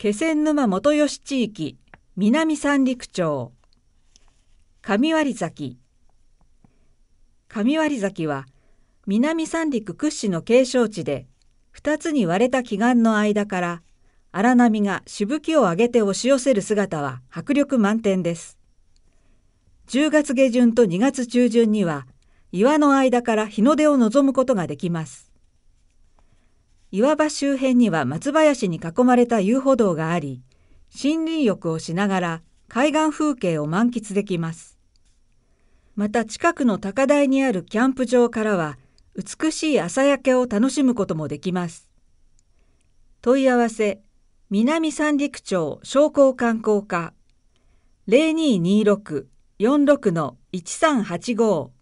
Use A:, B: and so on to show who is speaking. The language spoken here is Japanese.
A: 気仙沼元吉地域南三陸町神割崎。神割崎は南三陸屈指の景勝地で、2つに割れた奇岩の間から荒波がしぶきを上げて押し寄せる姿は迫力満点です。10月下旬と2月中旬には岩の間から日の出を望むことができます。岩場周辺には松林に囲まれた遊歩道があり、森林浴をしながら海岸風景を満喫できます。また近くの高台にあるキャンプ場からは美しい朝焼けを楽しむこともできます。問い合わせ南三陸町商工観光課 0226-46-1385